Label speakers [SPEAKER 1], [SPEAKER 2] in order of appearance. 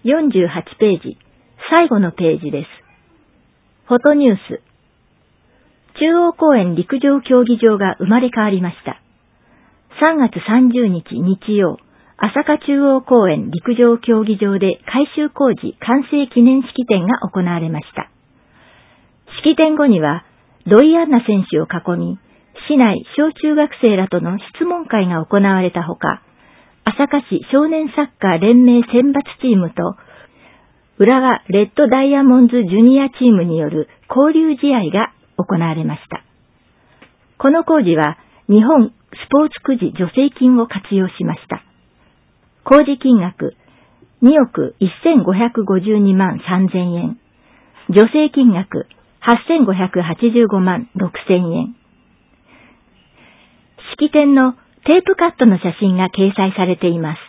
[SPEAKER 1] 48ページ、最後のページです。フォトニュース。中央公園陸上競技場が生まれ変わりました。3月30日日曜、朝霞中央公園陸上競技場で改修工事完成記念式典が行われました。式典後には、ロイアンナ選手を囲み、市内小中学生らとの質問会が行われたほか、朝霞市少年サッカー連盟選抜チームと、浦和レッドダイヤモンズジュニアチームによる交流試合が行われました。この工事は日本スポーツくじ助成金を活用しました。工事金額2億1552万3000円。助成金額8585万6000円。式典のテープカットの写真が掲載されています。